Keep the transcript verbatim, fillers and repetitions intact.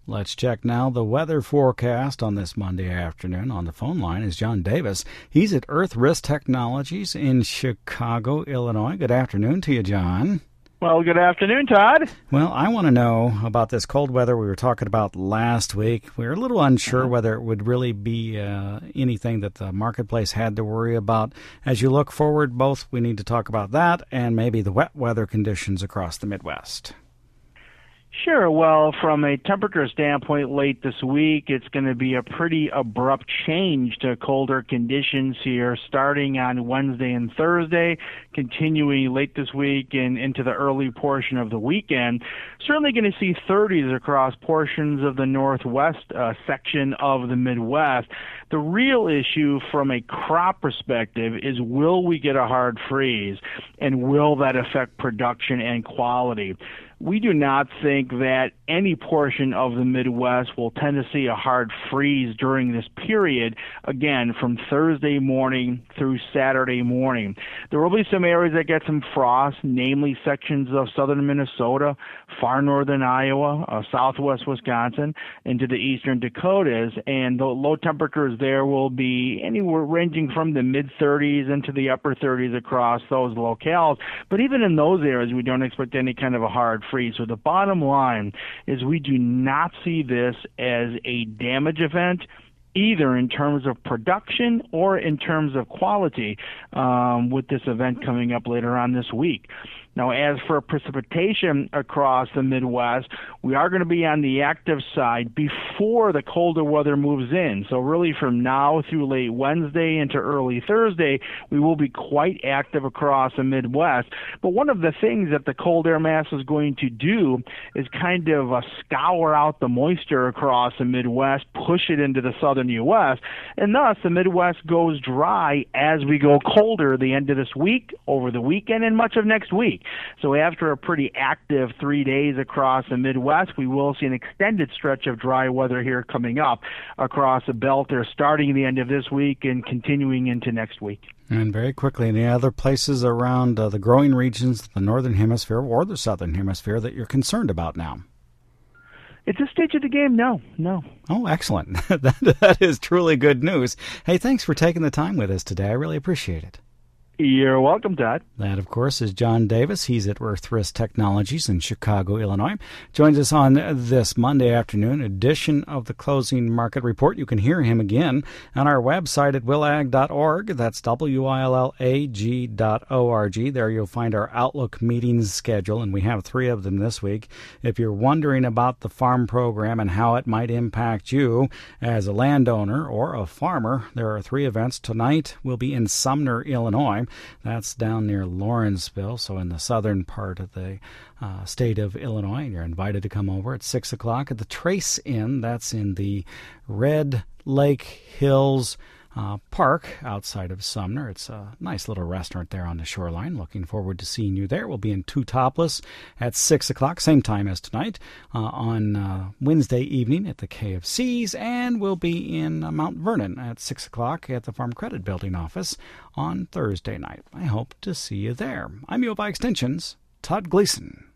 Let's check now the weather forecast on this Monday afternoon. On the phone line is John Davis. He's at Earth Risk Technologies in Chicago, Illinois. Good afternoon to you, John. Well, good afternoon, Todd. Well, I want to know about this cold weather we were talking about last week. We were a little unsure whether it would really be uh, anything that the marketplace had to worry about. As you look forward, both we need to talk about that and maybe the wet weather conditions across the Midwest. Sure. Well, from a temperature standpoint, late this week, it's going to be a pretty abrupt change to colder conditions here, starting on Wednesday and Thursday, continuing late this week and into the early portion of the weekend. Certainly going to see thirties across portions of the northwest uh, section of the Midwest. The real issue from a crop perspective is, will we get a hard freeze, and will that affect production and quality? We do not think that any portion of the Midwest will tend to see a hard freeze during this period, again, from Thursday morning through Saturday morning. There will be some areas that get some frost, namely sections of southern Minnesota, far northern Iowa, uh, southwest Wisconsin, into the eastern Dakotas, and the low temperatures there will be anywhere ranging from the mid-thirties into the upper thirties across those locales. But even in those areas, we don't expect any kind of a hard freeze. So the bottom line is we do not see this as a damage event, either in terms of production or in terms of quality, um, with this event coming up later on this week. Now, as for precipitation across the Midwest, we are going to be on the active side before the colder weather moves in. So really from now through late Wednesday into early Thursday, we will be quite active across the Midwest. But one of the things that the cold air mass is going to do is kind of uh, scour out the moisture across the Midwest, push it into the southern U S, and thus the Midwest goes dry as we go colder the end of this week, over the weekend, and much of next week. So after a pretty active three days across the Midwest, we will see an extended stretch of dry weather here coming up across the belt there, starting the end of this week and continuing into next week. And very quickly, any other places around uh, the growing regions of the northern hemisphere or the southern hemisphere that you're concerned about now? At this stage of the game, no, no. Oh, excellent. that, that is truly good news. Hey, thanks for taking the time with us today. I really appreciate it. You're welcome, Todd. That, of course, is John Davis. He's at Earth Risk Technologies in Chicago, Illinois. Joins us on this Monday afternoon edition of the Closing Market Report. You can hear him again on our website at will ag dot org. That's W I L L A G dot O R G. There you'll find our Outlook meetings schedule, and we have three of them this week. If you're wondering about the farm program and how it might impact you as a landowner or a farmer, there are three events. Tonight will be in Sumner, Illinois. That's down near Lawrenceville, so in the southern part of the uh, state of Illinois. And you're invited to come over at six o'clock at the Trace Inn. That's in the Red Lake Hills uh, Park outside of Sumner. It's a nice little restaurant there on the shoreline. Looking forward to seeing you there. We'll be in Two Topless at six o'clock, same time as tonight, uh, on uh, Wednesday evening at the K F C's, and we'll be in uh, Mount Vernon at six o'clock at the Farm Credit Building office on Thursday night. I hope to see you there. I'm U of I Extension's Todd Gleason.